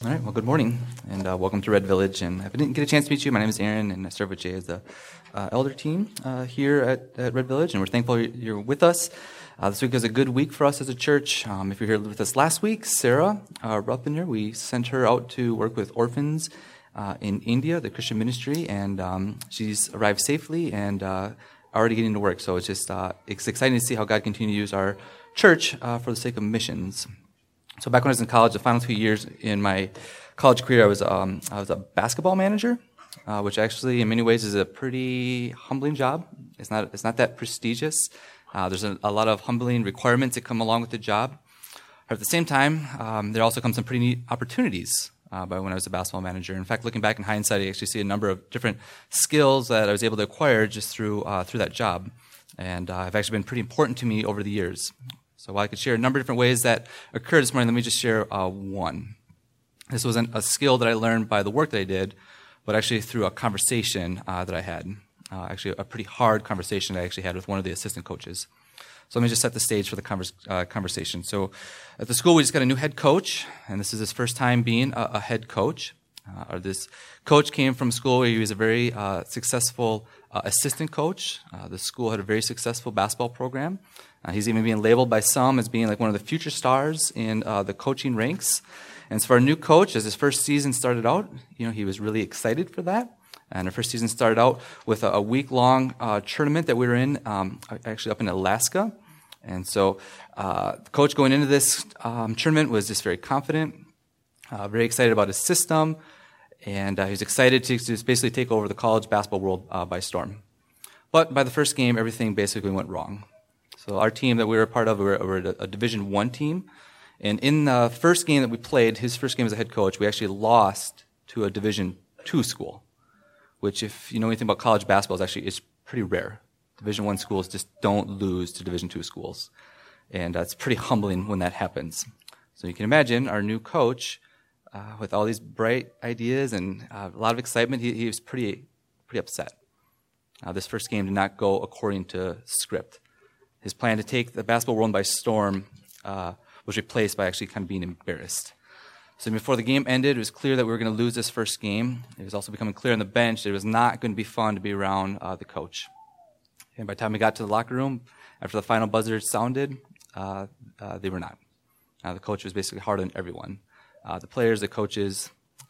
All right, well, good morning, and welcome to Red Village. And if I didn't get a chance to meet you, my name is Aaron, and I serve with Jay as the elder team here at Red Village, and we're thankful you're with us. This week was a good week for us as a church. If you're here with us last week, Sarah Ruppiner, we sent her out to work with orphans in India, the Christian ministry, and she's arrived safely and already getting to work. So it's just it's exciting to see how God continues to use our church for the sake of missions. So back when I was in college, the final 2 years in my college career, I was a basketball manager, which actually in many ways is a pretty humbling job. It's not that prestigious. There's a lot of humbling requirements that come along with the job. At the same time, there also comes some pretty neat opportunities by when I was a basketball manager. In fact, looking back in hindsight, I actually see a number of different skills that I was able to acquire just through that job, and have actually been pretty important to me over the years. So while I could share a number of different ways that occurred this morning, let me just share one. This wasn't a skill that I learned by the work that I did, but actually through a conversation that I had. Actually, a pretty hard conversation I actually had with one of the assistant coaches. So let me just set the stage for the conversation. So at the school, we just got a new head coach, and this is his first time being a head coach. This coach came from school where he was a very successful assistant coach. The school had a very successful basketball program. He's even being labeled by some as being like one of the future stars in the coaching ranks. And so for our new coach, as his first season started out, he was really excited for that. And our first season started out with a week-long tournament that we were in, actually up in Alaska. And so the coach going into this tournament was just very confident, very excited about his system, and he was excited to just basically take over the college basketball world by storm. But by the first game, everything basically went wrong. So our team that we were a part of, we were a Division I team. And in the first game that we played, his first game as a head coach, we actually lost to a Division II school, which if you know anything about college basketball, it's pretty rare. Division I schools just don't lose to Division II schools. And it's pretty humbling when that happens. So you can imagine our new coach, with all these bright ideas and a lot of excitement, he was pretty upset. This first game did not go according to script. His plan to take the basketball world by storm was replaced by actually kind of being embarrassed. So before the game ended, it was clear that we were going to lose this first game. It was also becoming clear on the bench that it was not going to be fun to be around the coach. And by the time we got to the locker room, after the final buzzer sounded, they were not. The coach was basically hard on everyone. The players, the coaches,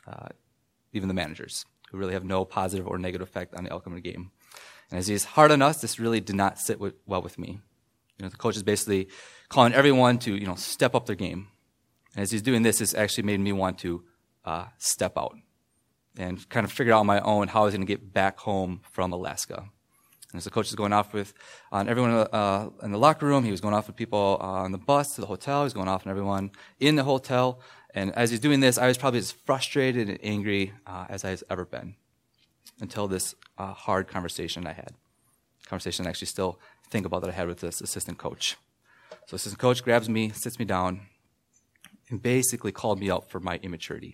even the managers, who really have no positive or negative effect on the outcome of the game. And as he's hard on us, this really did not sit well with me. The coach is basically calling everyone to, step up their game. And as he's doing this, it's actually made me want to step out and kind of figure out on my own how I was going to get back home from Alaska. And as the coach is going off on everyone in the locker room, he was going off with people on the bus to the hotel. He was going off on everyone in the hotel. And as he's doing this, I was probably as frustrated and angry as I has ever been until this hard conversation I had. Conversation I actually still think about that I had with this assistant coach. So assistant coach grabs me, sits me down, and basically called me out for my immaturity,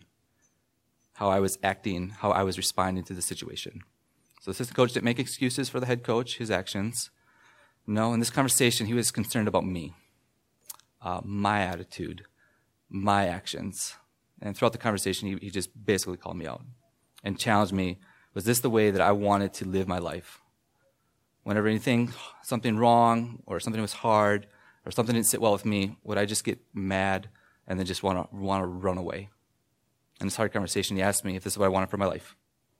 how I was acting, how I was responding to the situation. So the assistant coach didn't make excuses for the head coach, his actions. No, in this conversation, he was concerned about me, my attitude, my actions. And throughout the conversation, he just basically called me out and challenged me, was this the way that I wanted to live my life? Whenever something wrong or something was hard or something didn't sit well with me, would I just get mad and then just want to run away? In this hard conversation, he asked me if this is what I wanted for my life.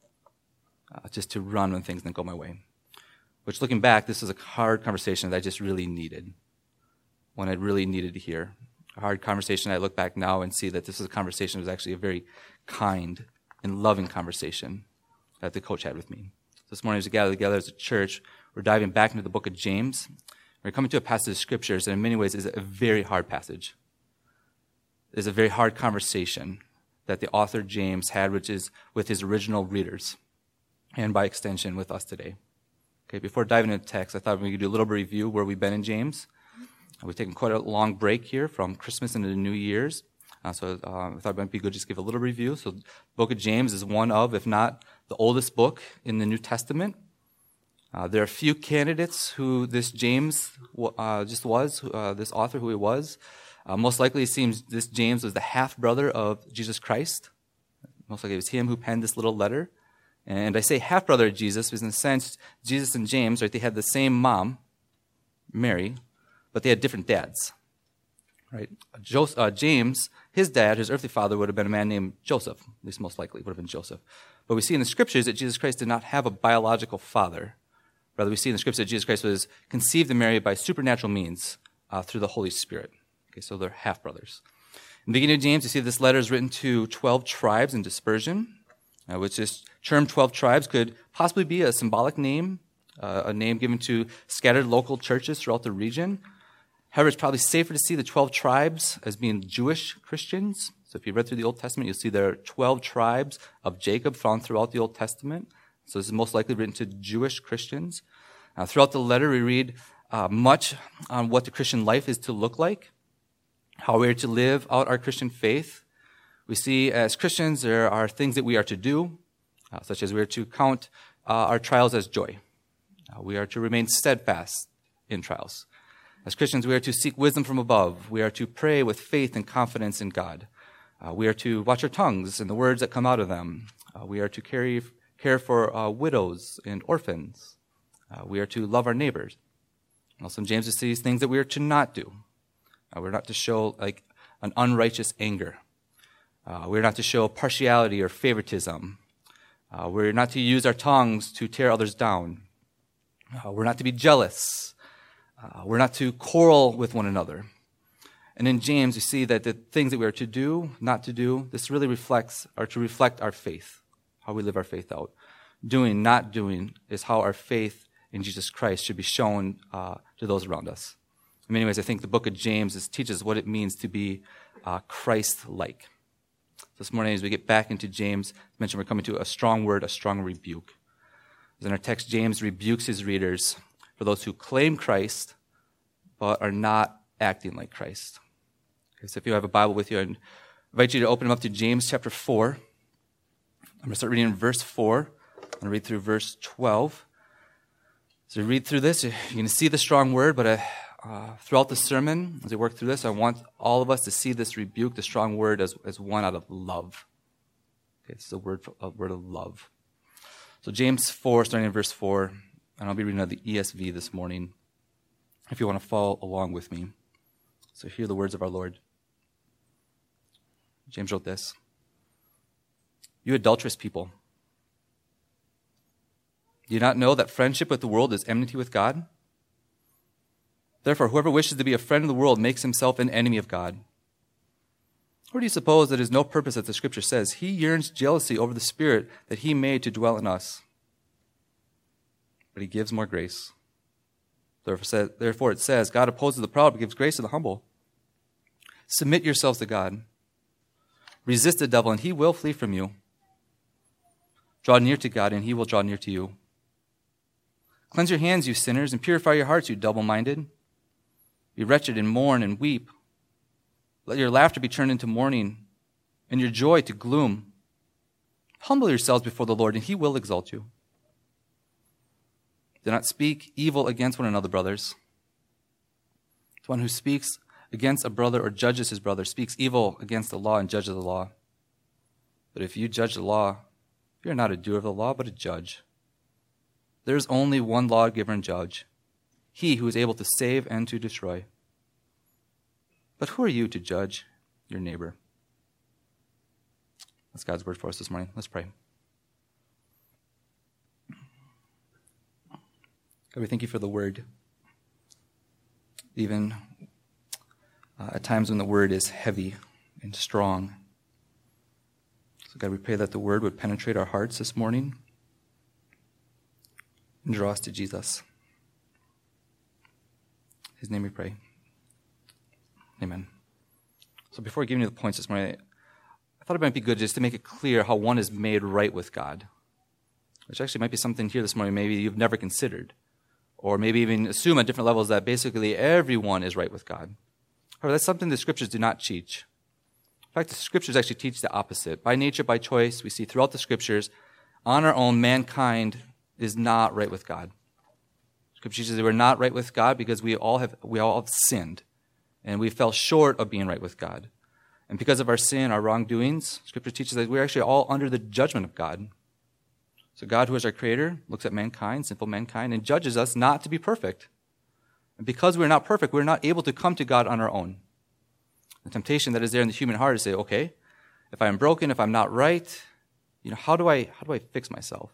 Just to run when things didn't go my way. Which, looking back, this was a hard conversation that I just really needed. One I really needed to hear. A hard conversation I look back now and see that this was a conversation that was actually a very kind and loving conversation that the coach had with me. So this morning, as we gather together as a church, we're diving back into the book of James. We're coming to a passage of scriptures that in many ways is a very hard passage. It's a very hard conversation that the author James had, which is with his original readers, and by extension with us today. Okay, before diving into the text, I thought we could do a little review where we've been in James. We've taken quite a long break here from Christmas into the New Year's. So I thought it might be good just to give a little review. So the book of James is one of, if not the oldest book in the New Testament. There are a few candidates who this James this author who he was. Most likely it seems this James was the half-brother of Jesus Christ. Most likely it was him who penned this little letter. And I say half-brother of Jesus because in a sense, Jesus and James, right, they had the same mom, Mary, but they had different dads. Right? James, his dad, his earthly father, would have been a man named Joseph, at least most likely would have been Joseph. But we see in the scriptures that Jesus Christ did not have a biological father. Rather, we see in the scriptures that Jesus Christ was conceived in Mary by supernatural means through the Holy Spirit. Okay, so they're half-brothers. In the beginning of James, you see this letter is written to 12 tribes in dispersion, which this term 12 tribes could possibly be a symbolic name, a name given to scattered local churches throughout the region. However, it's probably safer to see the 12 tribes as being Jewish Christians. So if you read through the Old Testament, you'll see there are 12 tribes of Jacob found throughout the Old Testament. So this is most likely written to Jewish Christians. Throughout the letter, we read much on what the Christian life is to look like, how we are to live out our Christian faith. We see as Christians there are things that we are to do, such as we are to count our trials as joy. We are to remain steadfast in trials. As Christians, we are to seek wisdom from above. We are to pray with faith and confidence in God. We are to watch our tongues and the words that come out of them. We are to care for widows and orphans. We are to love our neighbors. Also in James, we see things that we are to not do. We're not to show like an unrighteous anger. We're not to show partiality or favoritism. We're not to use our tongues to tear others down. We're not to be jealous. We're not to quarrel with one another. And in James, you see that the things that we are to do, not to do, this really are to reflect our faith, how we live our faith out. Doing, not doing, is how our faith in Jesus Christ should be shown to those around us. In many ways, I think the book of James teaches what it means to be Christ-like. This morning, as we get back into James, I mentioned we're coming to a strong word, a strong rebuke. As in our text, James rebukes his readers for those who claim Christ but are not acting like Christ. Okay, so if you have a Bible with you, I invite you to open them up to James chapter 4. I'm going to start reading in verse 4. I'm going to read through verse 12. So read through this. You're going to see the strong word, but throughout the sermon, as we work through this, I want all of us to see this rebuke, the strong word, as one out of love. Okay, it's a word of love. So James 4, starting in verse 4, and I'll be reading out the ESV this morning, if you want to follow along with me. So hear the words of our Lord. James wrote this: "You adulterous people, do you not know that friendship with the world is enmity with God? Therefore, whoever wishes to be a friend of the world makes himself an enemy of God. Or do you suppose that it is no purpose that the Scripture says, He yearns jealousy over the Spirit that He made to dwell in us? But He gives more grace. Therefore it says, God opposes the proud but gives grace to the humble. Submit yourselves to God. Resist the devil and he will flee from you. Draw near to God and He will draw near to you. Cleanse your hands, you sinners, and purify your hearts, you double-minded. Be wretched and mourn and weep. Let your laughter be turned into mourning and your joy to gloom. Humble yourselves before the Lord and He will exalt you. Do not speak evil against one another, brothers. The one who speaks against a brother or judges his brother speaks evil against the law and judges the law. But if you judge the law, you are not a doer of the law, but a judge. There is only one lawgiver and judge, He who is able to save and to destroy. But who are you to judge your neighbor?" That's God's word for us this morning. Let's pray. God, we thank You for the word. Even at times when the word is heavy and strong. So God, we pray that the word would penetrate our hearts this morning and draw us to Jesus. In His name we pray. Amen. So before giving you the points this morning, I thought it might be good just to make it clear how one is made right with God, which actually might be something here this morning maybe you've never considered, or maybe even assume at different levels that basically everyone is right with God. However, that's something the Scriptures do not teach. In fact, the Scriptures actually teach the opposite. By nature, by choice, we see throughout the Scriptures, on our own, mankind is not right with God. Scripture teaches that we're not right with God because we all have sinned. And we fell short of being right with God. And because of our sin, our wrongdoings, Scripture teaches that we're actually all under the judgment of God. So God, who is our creator, looks at mankind, sinful mankind, and judges us not to be perfect. And because we're not perfect, we're not able to come to God on our own. The temptation that is there in the human heart is to say, okay, if I'm broken, if I'm not right, how do I fix myself?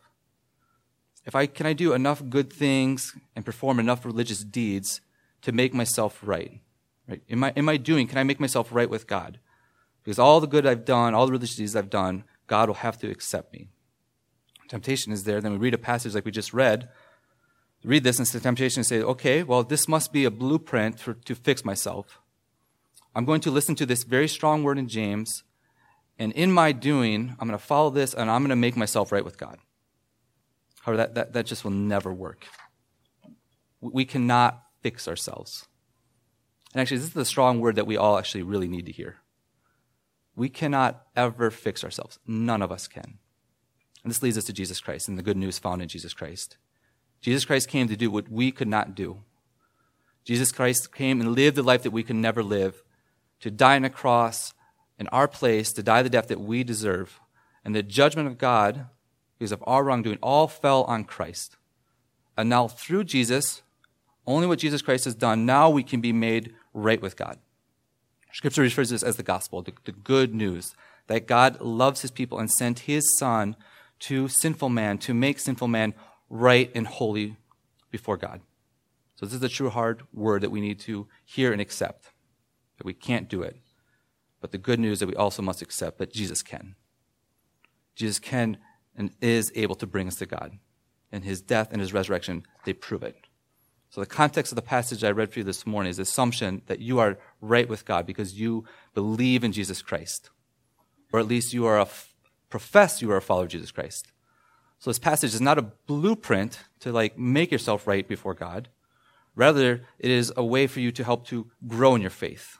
Can I do enough good things and perform enough religious deeds to make myself right? Right? Can I make myself right with God? Because all the good I've done, all the religious deeds I've done, God will have to accept me. Temptation is there. Then we read a passage like we just read. Read this, and the temptation is to say, okay, well, this must be a blueprint to fix myself. I'm going to listen to this very strong word in James, and in my doing, I'm going to follow this, and I'm going to make myself right with God. However, that just will never work. We cannot fix ourselves. And actually, this is the strong word that we all actually really need to hear. We cannot ever fix ourselves. None of us can. And this leads us to Jesus Christ and the good news found in Jesus Christ. Jesus Christ came to do what we could not do. Jesus Christ came and lived the life that we could never live, to die on a cross in our place, to die the death that we deserve. And the judgment of God, because of our wrongdoing, all fell on Christ. And now through Jesus, only what Jesus Christ has done, now we can be made right with God. Scripture refers to this as the gospel, the good news, that God loves his people and sent his Son to sinful man, to make sinful man right and holy before God. So this is the true hard word that we need to hear and accept, that we can't do it. But the good news that we also must accept, that Jesus can. Jesus can and is able to bring us to God. And his death and his resurrection, they prove it. So the context of the passage I read for you this morning is the assumption that you are right with God because you believe in Jesus Christ. Or at least you are profess you are a follower of Jesus Christ. So this passage is not a blueprint to make yourself right before God. Rather, it is a way for you to help to grow in your faith.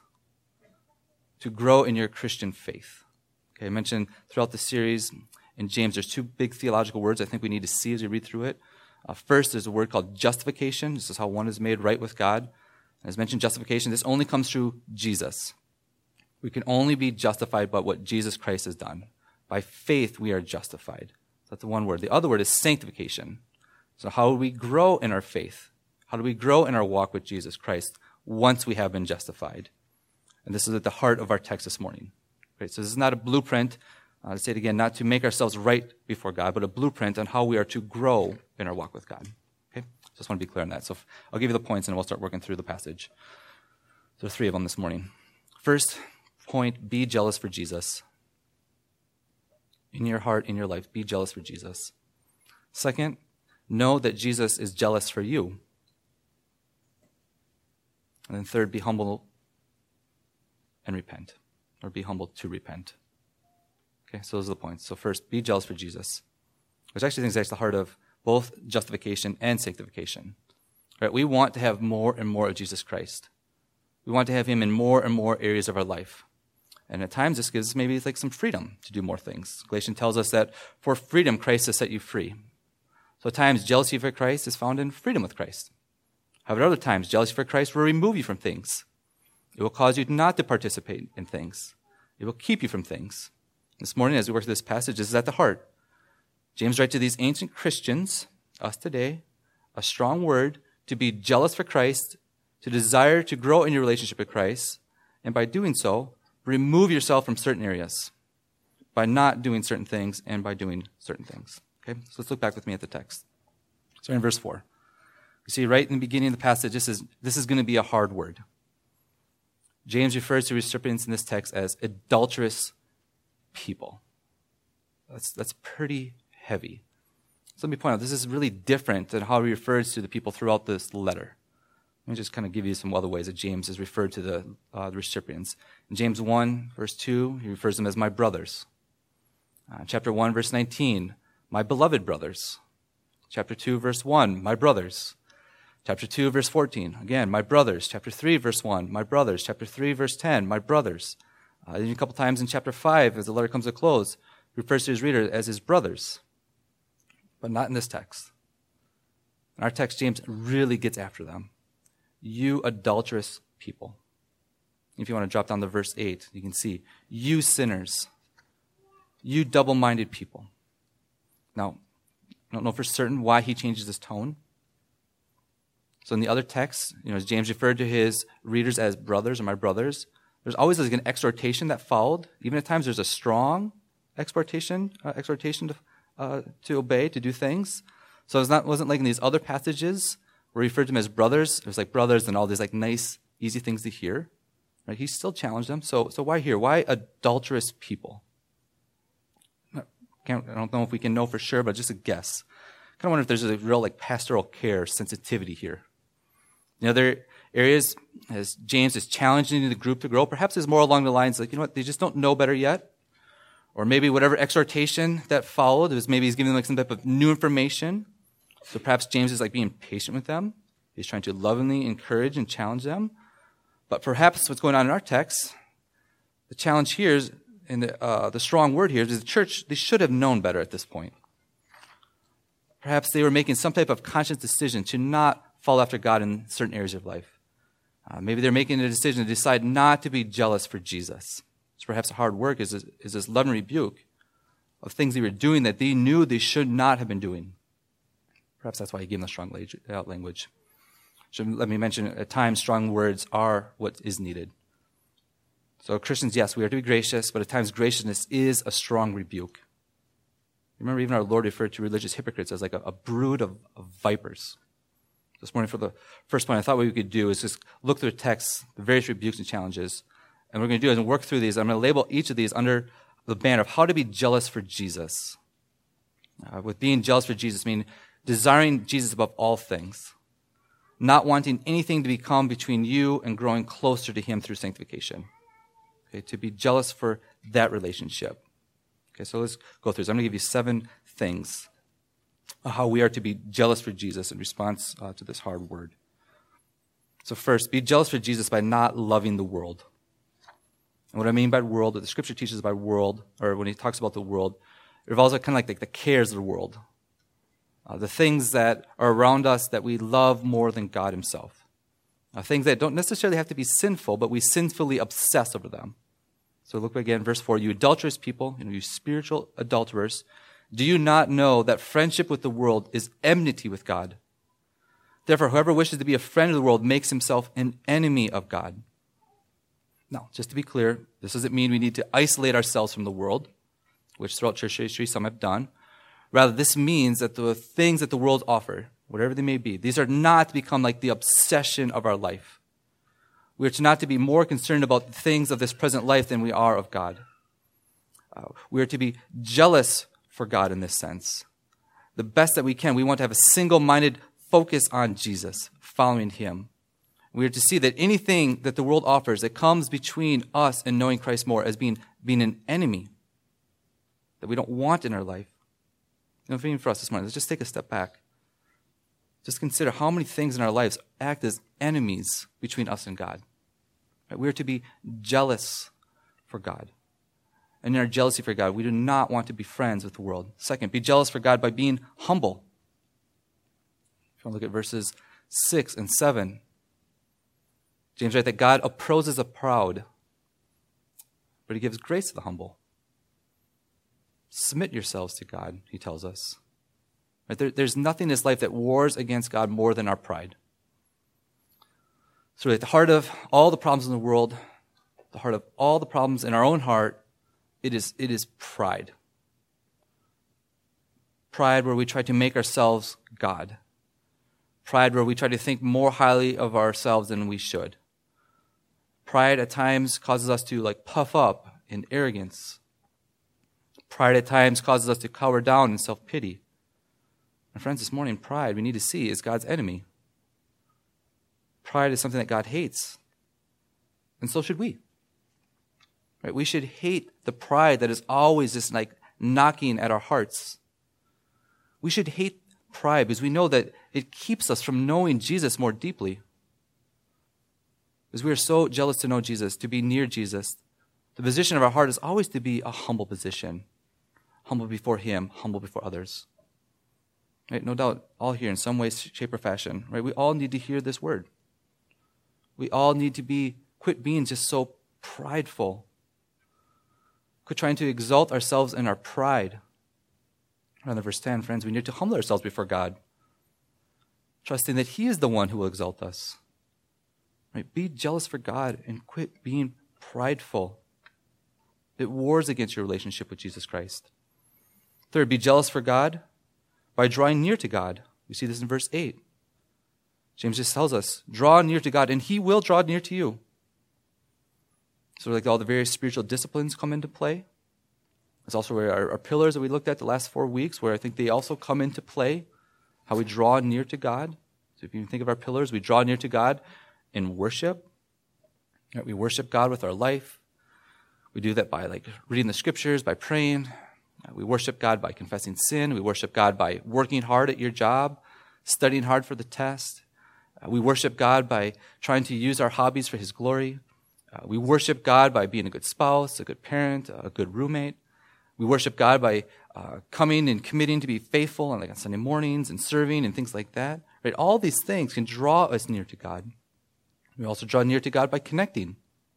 To grow in your Christian faith. Okay, I mentioned throughout the series in James, there's two big theological words I think we need to see as we read through it. First, there's a word called justification. This is how one is made right with God. As mentioned, justification, this only comes through Jesus. We can only be justified by what Jesus Christ has done. By faith, we are justified. So that's the one word. The other word is sanctification. So how do we grow in our faith? How do we grow in our walk with Jesus Christ once we have been justified? And this is at the heart of our text this morning. Right? So this is not a blueprint, I'll say it again, not to make ourselves right before God, but a blueprint on how we are to grow in our walk with God. Okay? Just want to be clear on that. So I'll give you the points and we'll start working through the passage. There are three of them this morning. First point, be jealous for Jesus. In your heart, in your life, be jealous for Jesus. Second, know that Jesus is jealous for you. And then third, be humble and repent, or be humble to repent. Okay, so those are the points. So first, be jealous for Jesus, which actually is the heart of both justification and sanctification. Right? We want to have more and more of Jesus Christ. We want to have him in more and more areas of our life. And at times, this gives maybe some freedom to do more things. Galatians tells us that for freedom, Christ has set you free. So at times, jealousy for Christ is found in freedom with Christ. However, at other times, jealousy for Christ will remove you from things. It will cause you not to participate in things. It will keep you from things. This morning, as we work through this passage, this is at the heart. James writes to these ancient Christians, us today, a strong word to be jealous for Christ, to desire to grow in your relationship with Christ, and by doing so, remove yourself from certain areas by not doing certain things and by doing certain things. Okay, so let's look back with me at the text. So in verse 4, you see right in the beginning of the passage, this is going to be a hard word. James refers to recipients in this text as adulterous people. That's pretty heavy. So let me point out, this is really different than how he refers to the people throughout this letter. Let me just kind of give you some other ways that James has referred to the recipients. In James 1, verse 2, he refers to them as my brothers. Chapter 1, verse 19, my beloved brothers. Chapter 2, verse 1, my brothers. Chapter 2, verse 14, again, my brothers. Chapter 3, verse 1, my brothers. Chapter 3, verse 10, my brothers. Even a couple times in chapter 5, as the letter comes to a close, he refers to his reader as his brothers. But not in this text. In our text, James really gets after them. You adulterous people. If you want to drop down to verse 8, you can see, you sinners, you double-minded people. Now, I don't know for certain why he changes his tone. So in the other texts, as James referred to his readers as brothers or my brothers, there's always like an exhortation that followed. Even at times there's a strong exhortation to obey, to do things. So it wasn't like in these other passages where he referred to them as brothers. It was like brothers and all these like nice, easy things to hear. Right? He still challenged them. So why here? Why adulterous people? I don't know if we can know for sure, but just a guess. I kind of wonder if there's a real like pastoral care sensitivity here. In other areas, as James is challenging the group to grow, perhaps it's more along the lines like, they just don't know better yet. Or maybe whatever exhortation that followed, maybe he's giving them like some type of new information. So perhaps James is like being patient with them. He's trying to lovingly encourage and challenge them. But perhaps what's going on in our text, the challenge here is, and the strong word here is the church, they should have known better at this point. Perhaps they were making some type of conscious decision to not follow after God in certain areas of life. Maybe they're making a decision to decide not to be jealous for Jesus. So perhaps a hard work is this loving rebuke of things they were doing that they knew they should not have been doing. Perhaps that's why he gave them the strong language. So let me mention, at times, strong words are what is needed. So Christians, yes, we are to be gracious, but at times graciousness is a strong rebuke. Remember, even our Lord referred to religious hypocrites as like a brood of vipers. This morning, for the first point, I thought what we could do is just look through the text, the various rebukes and challenges, and what we're going to do is work through these. I'm going to label each of these under the banner of how to be jealous for Jesus. With being jealous for Jesus, I mean desiring Jesus above all things, not wanting anything to become between you and growing closer to him through sanctification. Okay, to be jealous for that relationship. Okay, so let's go through this. I'm going to give you 7 things how we are to be jealous for Jesus in response to this hard word. So first, be jealous for Jesus by not loving the world. And what I mean by world, what the scripture teaches by world, or when he talks about the world, it revolves kind of like the cares of the world. The things that are around us that we love more than God himself. Things that don't necessarily have to be sinful, but we sinfully obsess over them. So look again, verse 4, you adulterous people, you spiritual adulterers, do you not know that friendship with the world is enmity with God? Therefore, whoever wishes to be a friend of the world makes himself an enemy of God. Now, just to be clear, this doesn't mean we need to isolate ourselves from the world, which throughout church history some have done. Rather, this means that the things that the world offer, whatever they may be, these are not to become like the obsession of our life. We are to not to be more concerned about the things of this present life than we are of God. We are to be jealous for God in this sense. The best that we can. We want to have a single-minded focus on Jesus, following him. We are to see that anything that the world offers that comes between us and knowing Christ more as being an enemy that we don't want in our life. Even for us this morning, let's just take a step back. Just consider how many things in our lives act as enemies between us and God. We are to be jealous for God. And in our jealousy for God, we do not want to be friends with the world. Second, be jealous for God by being humble. If you want to look at verses 6 and 7, James writes that God opposes the proud, but he gives grace to the humble. Submit yourselves to God, he tells us. There's nothing in this life that wars against God more than our pride. So at the heart of all the problems in the world, the heart of all the problems in our own heart, it is pride. Pride where we try to make ourselves God. Pride where we try to think more highly of ourselves than we should. Pride at times causes us to puff up in arrogance. Pride at times causes us to cower down in self-pity. And friends, this morning, pride, we need to see, is God's enemy. Pride is something that God hates. And so should we. Right? We should hate the pride that is always just knocking at our hearts. We should hate pride because we know that it keeps us from knowing Jesus more deeply. Because we are so jealous to know Jesus, to be near Jesus, the position of our heart is always to be a humble position. Humble before him, humble before others. Right? No doubt, all here in some way, shape, or fashion. Right? We all need to hear this word. We all need to be quit being just so prideful. Quit trying to exalt ourselves in our pride. Rather, verse 10, friends, we need to humble ourselves before God, trusting that He is the one who will exalt us. Right? Be jealous for God and quit being prideful. It wars against your relationship with Jesus Christ. Third, be jealous for God by drawing near to God. We see this in verse 8. James just tells us, draw near to God, and He will draw near to you. So like all the various spiritual disciplines come into play. It's also where our pillars that we looked at the last 4 weeks, where I think they also come into play, how we draw near to God. So if you think of our pillars, we draw near to God in worship. Right? We worship God with our life. We do that by reading the scriptures, by praying. We worship God by confessing sin. We worship God by working hard at your job, studying hard for the test. We worship God by trying to use our hobbies for His glory. We worship God by being a good spouse, a good parent, a good roommate. We worship God by coming and committing to be faithful on Sunday mornings and serving and things like that. Right? All these things can draw us near to God. We also draw near to God by connecting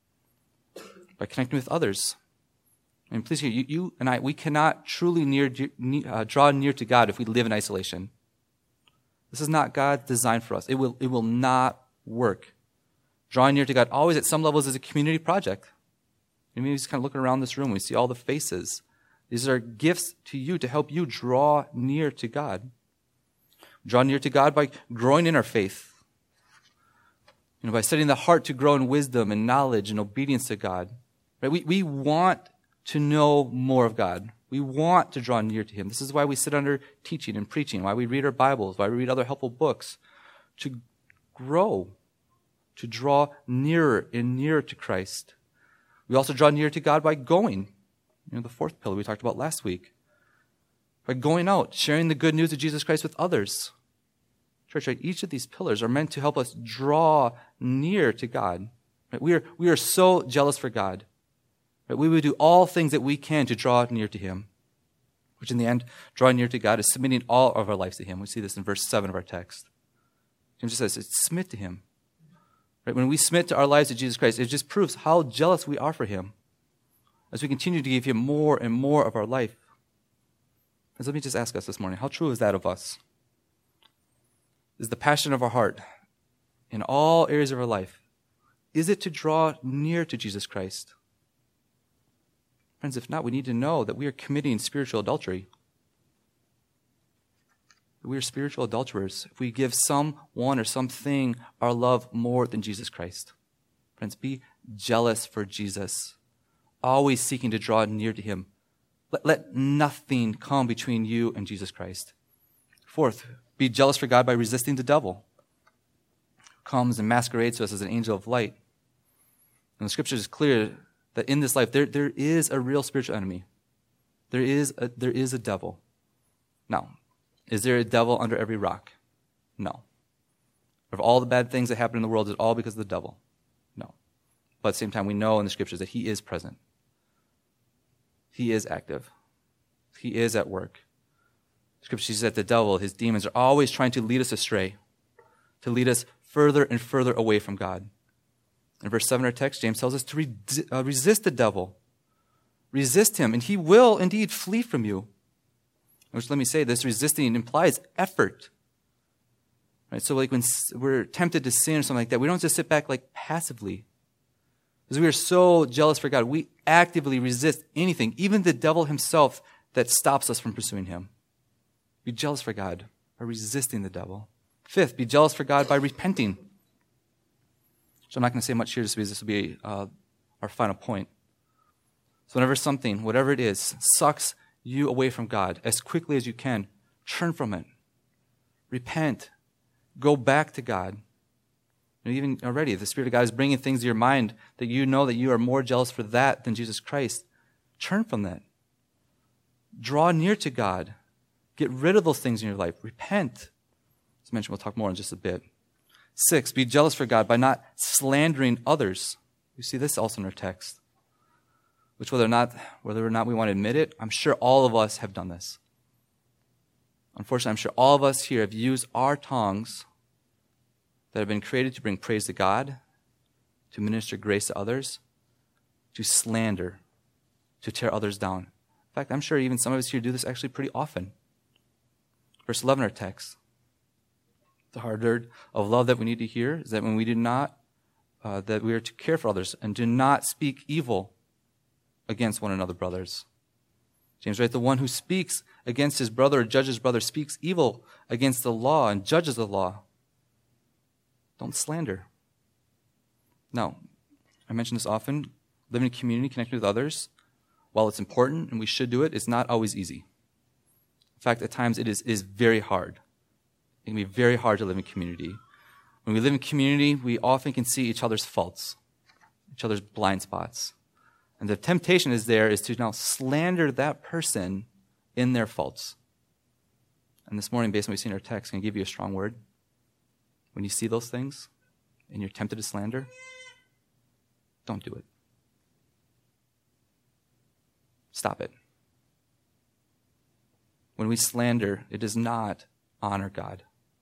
with others. And please hear, you and I, we cannot truly draw near to God if we live in isolation. This is not God's design for us. It will not work. Drawing near to God always at some levels is a community project. Maybe just kind of looking around this room, we see all the faces. These are gifts to you to help you draw near to God. Draw near to God by growing in our faith. By setting the heart to grow in wisdom and knowledge and obedience to God. Right? We want to know more of God. We want to draw near to Him. This is why we sit under teaching and preaching, why we read our Bibles, why we read other helpful books, to grow, to draw nearer and nearer to Christ. We also draw near to God by going. The fourth pillar we talked about last week. By going out, sharing the good news of Jesus Christ with others. Church, right? Each of these pillars are meant to help us draw near to God. Right? We are so jealous for God. Right? We would do all things that we can to draw near to Him. Which in the end, drawing near to God is submitting all of our lives to Him. We see this in verse 7 of our text. James just says, submit to Him. Right? When we submit to our lives to Jesus Christ, it just proves how jealous we are for Him as we continue to give Him more and more of our life. And so let me just ask us this morning, how true is that of us? Is the passion of our heart in all areas of our life, is it to draw near to Jesus Christ? Friends, if not, we need to know that we are committing spiritual adultery. We are spiritual adulterers if we give someone or something our love more than Jesus Christ. Friends, be jealous for Jesus, always seeking to draw near to Him. Let nothing come between you and Jesus Christ. Fourth, be jealous for God by resisting the devil, who comes and masquerades to us as an angel of light. And the scripture is clear that in this life there is a real spiritual enemy. There is a devil. Now, is there a devil under every rock? No. Of all the bad things that happen in the world, is it all because of the devil? No. But at the same time, we know in the scriptures that he is present. He is active. He is at work. Scripture says that the devil, his demons, are always trying to lead us astray, to lead us further and further away from God. In verse 7 of our text, James tells us to resist the devil. Resist him, and he will indeed flee from you. Which, let me say, this resisting implies effort. Right? So when we're tempted to sin or something like that, we don't just sit back passively. Because we are so jealous for God, we actively resist anything, even the devil himself, that stops us from pursuing Him. Be jealous for God by resisting the devil. Fifth, be jealous for God by repenting. So I'm not going to say much here just because this will be our final point. So whenever something, whatever it is, sucks you away from God, as quickly as you can, turn from it. Repent. Go back to God. And even already, if the Spirit of God is bringing things to your mind that you know that you are more jealous for that than Jesus Christ, turn from that. Draw near to God. Get rid of those things in your life. Repent. As mentioned, we'll talk more in just a bit. 6, be jealous for God by not slandering others. You see this also in our text. Which whether or not we want to admit it, I'm sure all of us have done this. Unfortunately, I'm sure all of us here have used our tongues that have been created to bring praise to God, to minister grace to others, to slander, to tear others down. In fact, I'm sure even some of us here do this actually pretty often. Verse 11 our text. The hard word of love that we need to hear is that when we do not, that we are to care for others and do not speak evil against one another, brothers. James writes, the one who speaks against his brother or judges his brother speaks evil against the law and judges the law. Don't slander. Now, I mention this often, living in community, connecting with others, while it's important and we should do it, it's not always easy. In fact, at times it is very hard. It can be very hard to live in community. When we live in community, we often can see each other's faults, each other's blind spots. And the temptation is to now slander that person in their faults. And this morning, based on what we see in our text, can I give you a strong word? When you see those things and you're tempted to slander, don't do it. Stop it. When we slander, it does not honor God.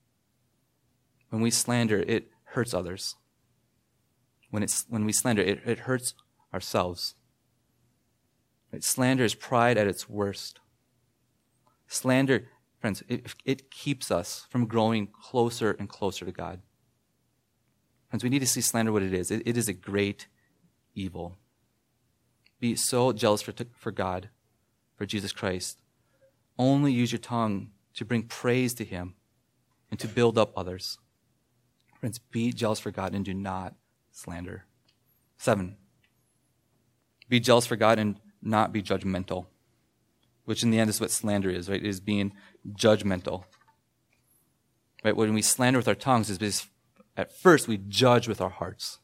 When we slander, it hurts others. When we slander, it hurts ourselves. Right? Slander is pride at its worst. Slander, friends, it keeps us from growing closer and closer to God. Friends, we need to see slander what it is. It is a great evil. Be so jealous for God, for Jesus Christ. Only use your tongue to bring praise to him and to build up others. Friends, be jealous for God and do not slander. 7, be jealous for God and not be judgmental, which in the end is what slander is, right? It is being judgmental. Right? When we slander with our tongues is because at first we judge with our hearts.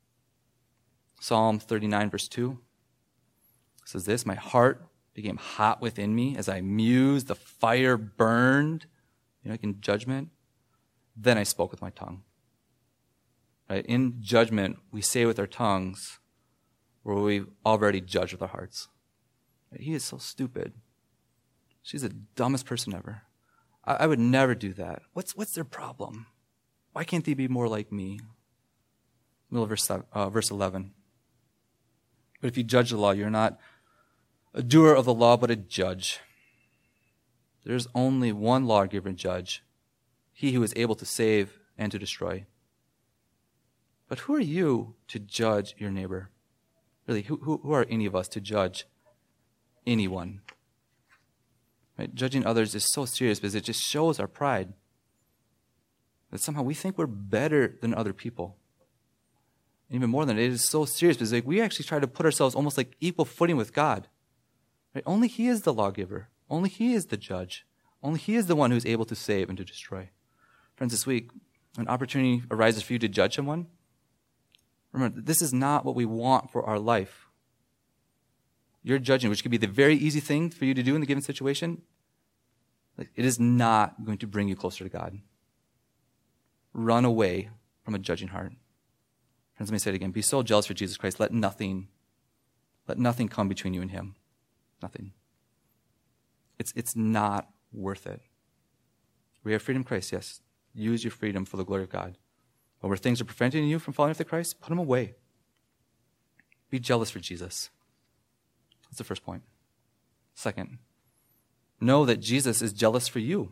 Psalm 39 verse 2 says this, my heart became hot within me as I mused, the fire burned, like in judgment. Then I spoke with my tongue. Right? In judgment, we say with our tongues where we already judge with our hearts. Right? He is so stupid. She's the dumbest person ever. I would never do that. What's their problem? Why can't they be more like me? Middle of verse 11. But if you judge the law, you're not a doer of the law, but a judge. There's only one lawgiver and judge, he who is able to save and to destroy. But who are you to judge your neighbor? Really, who are any of us to judge anyone? Right? Judging others is so serious because it just shows our pride. That somehow we think we're better than other people. And even more than that, it is so serious because we actually try to put ourselves almost like equal footing with God. Right? Only he is the lawgiver. Only he is the judge. Only he is the one who is able to save and to destroy. Friends, this week, when opportunity arises for you to judge someone, remember, this is not what we want for our life. You're judging, which could be the very easy thing for you to do in the given situation. It is not going to bring you closer to God. Run away from a judging heart. Friends, let me say it again. Be so jealous for Jesus Christ. Let nothing come between you and him. Nothing. It's not worth it. We have freedom in Christ, yes. Use your freedom for the glory of God. But where things are preventing you from following after Christ, put them away. Be jealous for Jesus. That's the first point. Second, know that Jesus is jealous for you.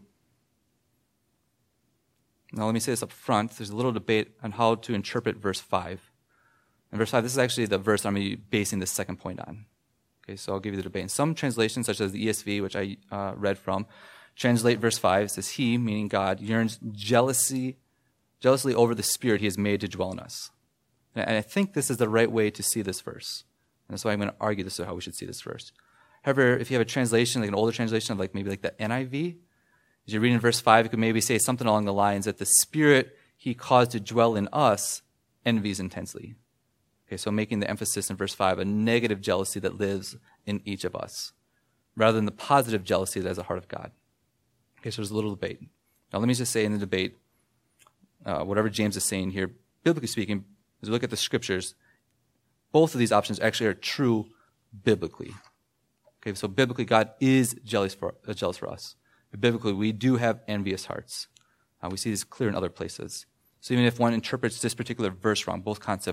Now let me say this up front. There's a little debate on how to interpret verse 5. In verse 5, this is actually the verse I'm going to be basing this second point on. Okay, so I'll give you the debate. In some translations, such as the ESV, which I read from, translate verse 5, it says, he, meaning God, yearns jealously over the Spirit he has made to dwell in us. And I think this is the right way to see this verse. And that's why I'm going to argue this is how we should see this verse. However, if you have a translation, like an older translation of maybe the NIV, as you're reading verse 5, you could maybe say something along the lines that the Spirit he caused to dwell in us envies intensely. Okay, so making the emphasis in verse 5 a negative jealousy that lives in each of us, rather than the positive jealousy that is the heart of God. Okay, so there's a little debate. Now let me just say in the debate, whatever James is saying here, biblically speaking, as we look at the scriptures, both of these options actually are true biblically. Okay, so biblically, God is jealous for us. But biblically, we do have envious hearts. We see this clear in other places. So even if one interprets this particular verse wrong, both concepts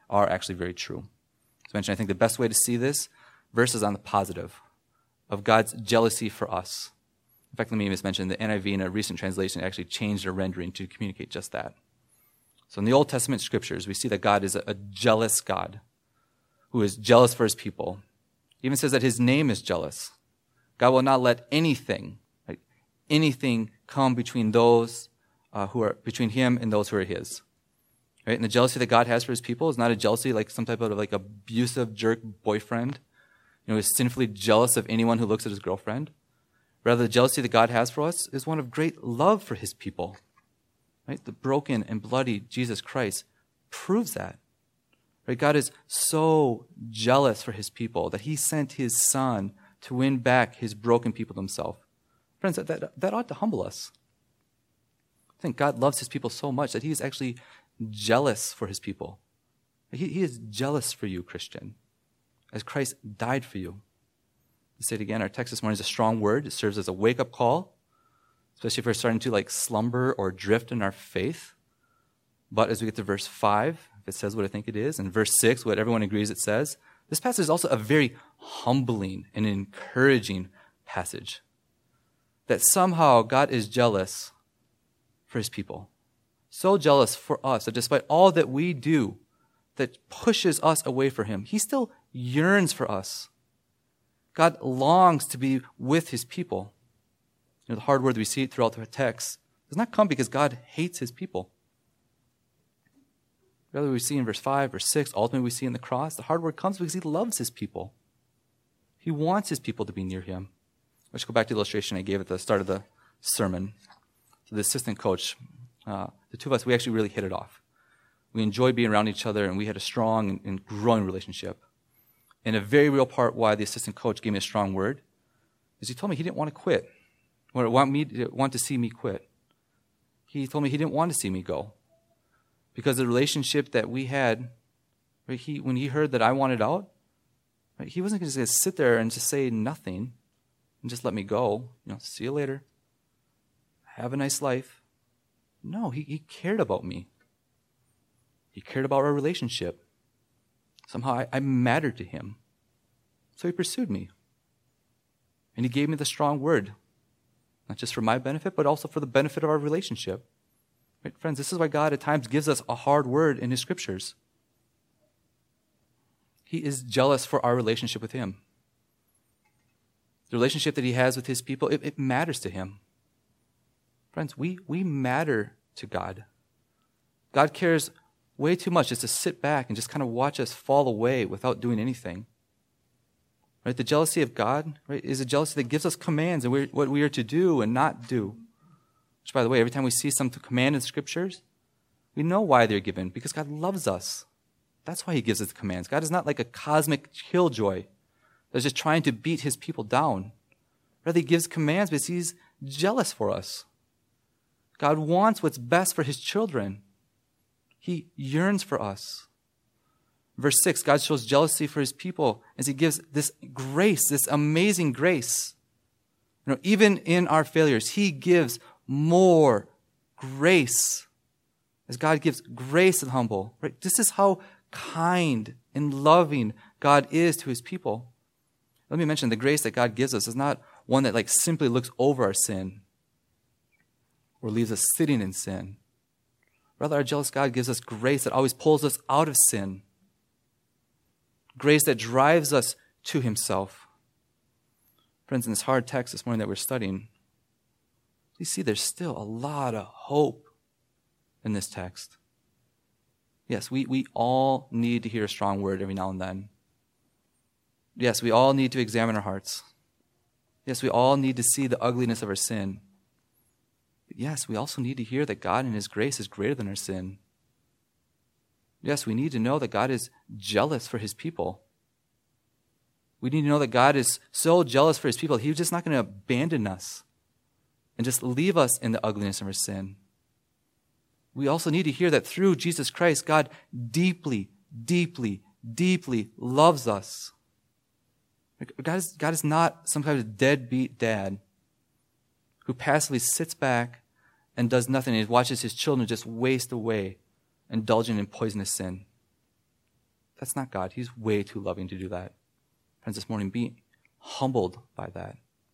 are actually very true. As mentioned, I think the best way to see this verse is on the positive of God's jealousy for us. In fact, let me just mention the NIV in a recent translation actually changed their rendering to communicate just that. So in the Old Testament scriptures, we see that God is a jealous God who is jealous for his people. He even says that his name is jealous. God will not let anything come between those who are between him and those who are his. Right? And the jealousy that God has for his people is not a jealousy like some type of like abusive jerk boyfriend, who is sinfully jealous of anyone who looks at his girlfriend. Rather, the jealousy that God has for us is one of great love for his people. Right? The broken and bloody Jesus Christ proves that. Right? God is so jealous for his people that he sent his son to win back his broken people to himself. Friends, that ought to humble us. I think God loves his people so much that he is actually jealous for his people. He is jealous for you, Christian, as Christ died for you. To say it again, our text this morning is a strong word. It serves as a wake-up call, especially if we're starting to slumber or drift in our faith. But as we get to verse 5, if it says what I think it is, and verse 6, what everyone agrees it says, this passage is also a very humbling and encouraging passage. That somehow God is jealous for his people. So jealous for us that despite all that we do that pushes us away from him, he still yearns for us. God longs to be with his people. The hard word that we see throughout the text does not come because God hates his people. Rather, we see in verse 5, verse 6, ultimately we see in the cross, the hard word comes because he loves his people. He wants his people to be near him. Let's go back to the illustration I gave at the start of the sermon. So the assistant coach, the two of us, we actually really hit it off. We enjoyed being around each other, and we had a strong and growing relationship. And a very real part why the assistant coach gave me a strong word is he told me he didn't want to quit, or want to see me quit. He told me he didn't want to see me go. Because the relationship that we had, right, when he heard that I wanted out, right, he wasn't just going to sit there and just say nothing and just let me go. See you later. Have a nice life. No, he cared about me. He cared about our relationship. Somehow I mattered to him. So he pursued me. And he gave me the strong word, not just for my benefit, but also for the benefit of our relationship. Right, friends, this is why God at times gives us a hard word in his scriptures. He is jealous for our relationship with him. The relationship that he has with his people, it matters to him. Friends, we matter to God. God cares way too much just to sit back and just kind of watch us fall away without doing anything. Right? The jealousy of God, right, is a jealousy that gives us commands and what we are to do and not do. Which, by the way, every time we see some command in scriptures, we know why they're given, because God loves us. That's why he gives us the commands. God is not like a cosmic killjoy that's just trying to beat his people down. Rather, he gives commands because he's jealous for us. God wants what's best for his children. He yearns for us. Verse 6, God shows jealousy for his people as he gives this grace, this amazing grace. Even in our failures, he gives more grace. As God gives grace to the humble. Right? This is how kind and loving God is to his people. Let me mention the grace that God gives us is not one that simply looks over our sin or leaves us sitting in sin. Rather, our jealous God gives us grace that always pulls us out of sin. Grace that drives us to himself. Friends, in this hard text this morning that we're studying, you see there's still a lot of hope in this text. Yes, we all need to hear a strong word every now and then. Yes, we all need to examine our hearts. Yes, we all need to see the ugliness of our sin. But yes, we also need to hear that God in his grace is greater than our sin. Yes, we need to know that God is jealous for his people. We need to know that God is so jealous for his people, he's just not going to abandon us and just leave us in the ugliness of our sin. We also need to hear that through Jesus Christ, God deeply, deeply, deeply loves us. God is not some kind of deadbeat dad who passively sits back and does nothing and watches his children just waste away, indulging in poisonous sin. That's not God. He's way too loving to do that. Friends, this morning, be humbled by that.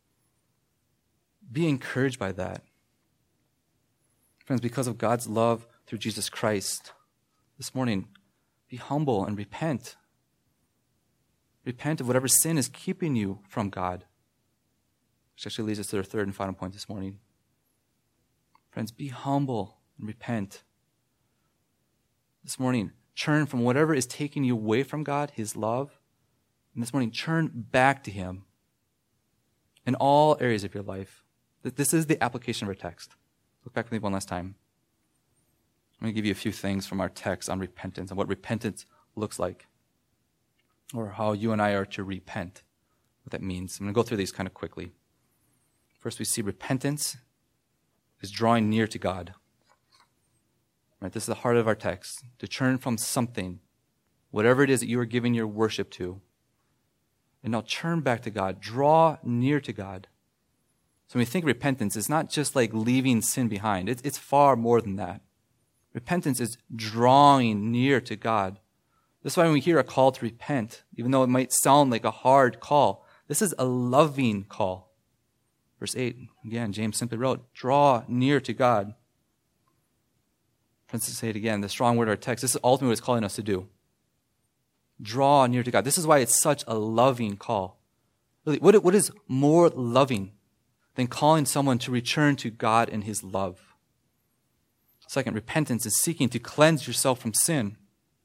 Be encouraged by that. Friends, because of God's love through Jesus Christ, this morning, be humble and repent. Repent of whatever sin is keeping you from God. Which actually leads us to our third and final point this morning. Friends, be humble and repent. This morning, turn from whatever is taking you away from God, His love. And this morning, turn back to Him in all areas of your life. This is the application of our text. Look back with me one last time. I'm going to give you a few things from our text on repentance and what repentance looks like, or how you and I are to repent, what that means. I'm going to go through these kind of quickly. First, we see repentance is drawing near to God. Right, this is the heart of our text, to turn from something, whatever it is that you are giving your worship to, and now turn back to God, draw near to God. So when we think of repentance, it's not just like leaving sin behind. It's far more than that. Repentance is drawing near to God. That's why when we hear a call to repent, even though it might sound like a hard call, this is a loving call. Verse 8, again, James simply wrote, draw near to God. Friends, to say it again, the strong word of our text, this is ultimately what it's calling us to do. Draw near to God. This is why it's such a loving call. Really, what is more loving than calling someone to return to God and His love? Second, repentance is seeking to cleanse yourself from sin.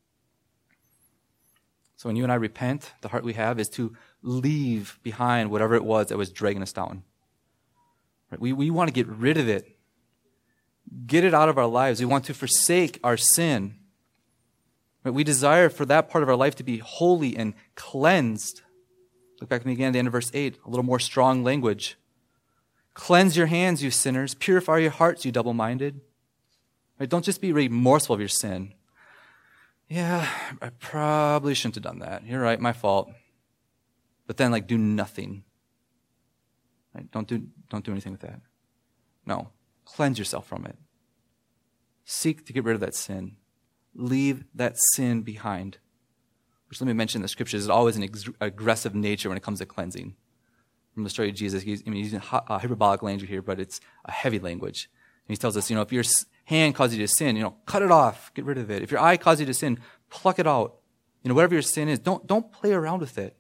So when you and I repent, the heart we have is to leave behind whatever it was that was dragging us down. Right? We want to get rid of it. Get it out of our lives. We want to forsake our sin. Right? We desire for that part of our life to be holy and cleansed. Look back with me again at the end of verse 8, a little more strong language. Cleanse your hands, you sinners. Purify your hearts, you double-minded. Right? Don't just be remorseful of your sin. Yeah, I probably shouldn't have done that. You're right, my fault. But then, do nothing. Right? Don't do anything with that. No, cleanse yourself from it. Seek to get rid of that sin. Leave that sin behind. Which, let me mention, the scriptures is always an aggressive nature when it comes to cleansing. From the story of Jesus, he's using hyperbolic language here, but it's a heavy language. And he tells us, if your hand causes you to sin, cut it off, get rid of it. If your eye causes you to sin, pluck it out. Whatever your sin is, don't play around with it.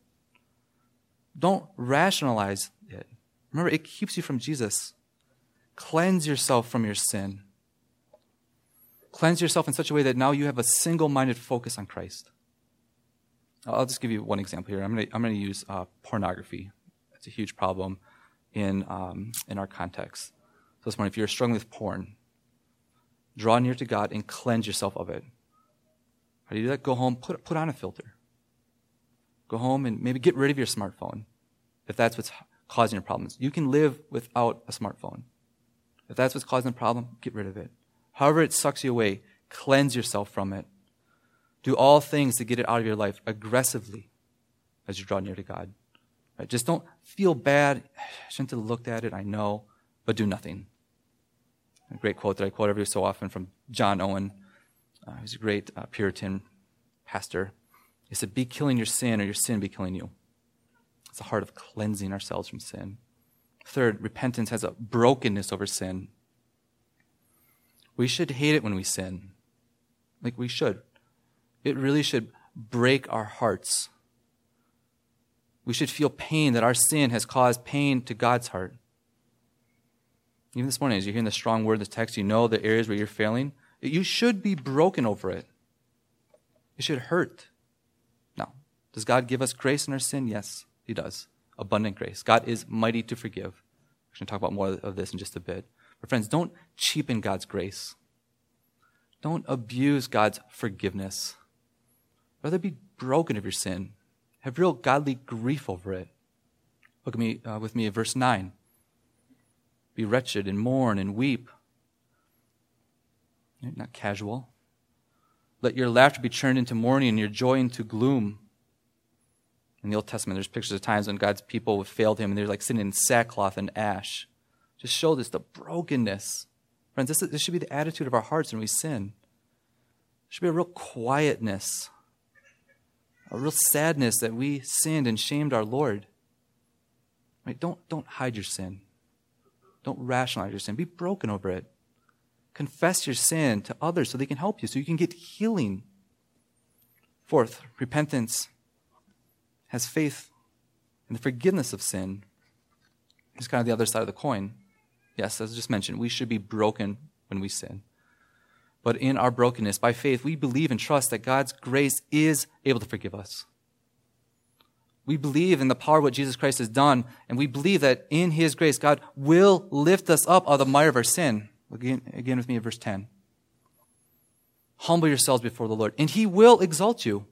Don't rationalize it. Remember, it keeps you from Jesus. Cleanse yourself from your sin. Cleanse yourself in such a way that now you have a single-minded focus on Christ. I'll just give you one example here. I'm going to use pornography. It's a huge problem in our context. So this morning, if you're struggling with porn, draw near to God and cleanse yourself of it. How do you do that? Go home, put on a filter. Go home and maybe get rid of your smartphone if that's what's causing your problems. You can live without a smartphone. If that's what's causing the problem, get rid of it. However it sucks you away, cleanse yourself from it. Do all things to get it out of your life aggressively as you draw near to God. Right? Just don't feel bad. I shouldn't have looked at it, I know, but do nothing. A great quote that I quote every so often from John Owen. He's a great Puritan pastor. He said, be killing your sin or your sin be killing you. It's the heart of cleansing ourselves from sin. Third, repentance has a brokenness over sin. We should hate it when we sin. We should. It really should break our hearts. We should feel pain that our sin has caused pain to God's heart. Even this morning, as you're hearing the strong word of the text, you know the areas where you're failing. You should be broken over it. It should hurt. Now, does God give us grace in our sin? Yes, He does. Abundant grace. God is mighty to forgive. We're going to talk about more of this in just a bit. But friends, don't cheapen God's grace. Don't abuse God's forgiveness. Rather be broken of your sin. Have real godly grief over it. Look with me at verse 9. Be wretched and mourn and weep. Not casual. Let your laughter be turned into mourning and your joy into gloom. In the Old Testament, there's pictures of times when God's people failed Him and they're sitting in sackcloth and ash. Just show this, the brokenness. Friends, this should be the attitude of our hearts when we sin. There should be a real quietness. a real sadness that we sinned and shamed our Lord. Right? Don't hide your sin. Don't rationalize your sin. Be broken over it. Confess your sin to others so they can help you, so you can get healing. Fourth, repentance has faith in the forgiveness of sin. It's kind of the other side of the coin. Yes, as I just mentioned, we should be broken when we sin. But in our brokenness, by faith, we believe and trust that God's grace is able to forgive us. We believe in the power of what Jesus Christ has done, and we believe that in his grace, God will lift us up out of the mire of our sin. Again with me at verse 10. Humble yourselves before the Lord, and he will exalt you.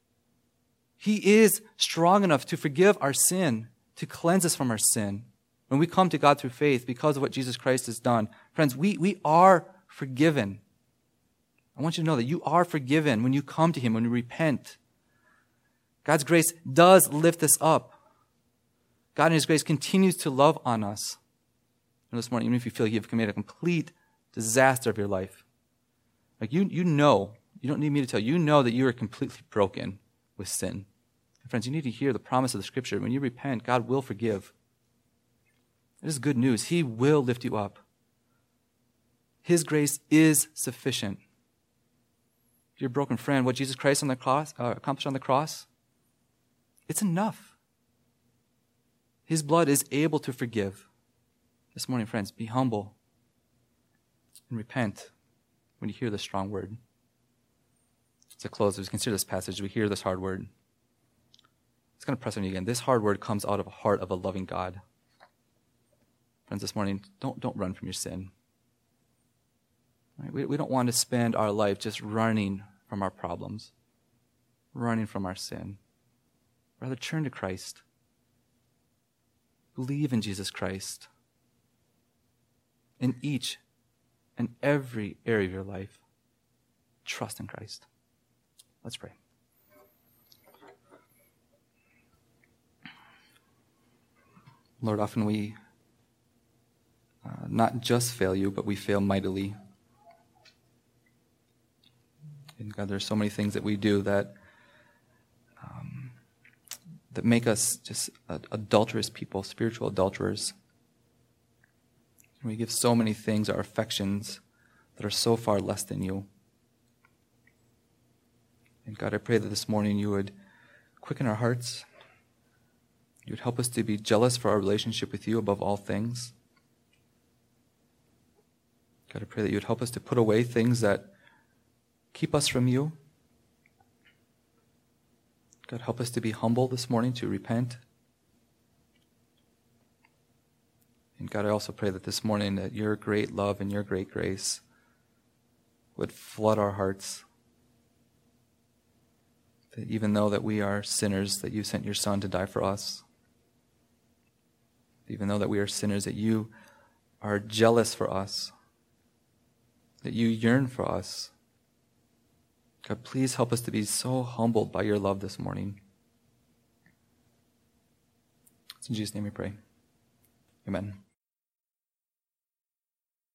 He is strong enough to forgive our sin, to cleanse us from our sin. When we come to God through faith because of what Jesus Christ has done, friends, we are forgiven. I want you to know that you are forgiven when you come to him, when you repent. God's grace does lift us up. God in his grace continues to love on us. And this morning, even if you feel you've committed a complete disaster of your life, like you know, you don't need me to tell you, you know that you are completely broken with sin. And friends, you need to hear the promise of the Scripture. When you repent, God will forgive. It is good news. He will lift you up. His grace is sufficient. Dear broken friend, what Jesus Christ on the cross accomplished on the cross, it's enough. His blood is able to forgive. This morning, friends, be humble and repent when you hear this strong word. To close, as we consider this passage, we hear this hard word. It's going to press on you again. This hard word comes out of the heart of a loving God. Friends, this morning, don't run from your sin. Right? We don't want to spend our life just running from our problems, running from our sin. Rather, turn to Christ. Believe in Jesus Christ in each and every area of your life. Trust in Christ. Let's pray. Lord, often we not just fail you, but we fail mightily. And God, there's so many things that we do that that make us just adulterous people, spiritual adulterers. And we give so many things, our affections, that are so far less than you. And God, I pray that this morning you would quicken our hearts. You would help us to be jealous for our relationship with you above all things. God, I pray that you would help us to put away things that keep us from you. God, help us to be humble this morning, to repent. And God, I also pray that this morning that your great love and your great grace would flood our hearts. That even though that we are sinners, that you sent your Son to die for us. Even though that we are sinners, that you are jealous for us. That you yearn for us. God, please help us to be so humbled by your love this morning. It's in Jesus' name we pray. Amen.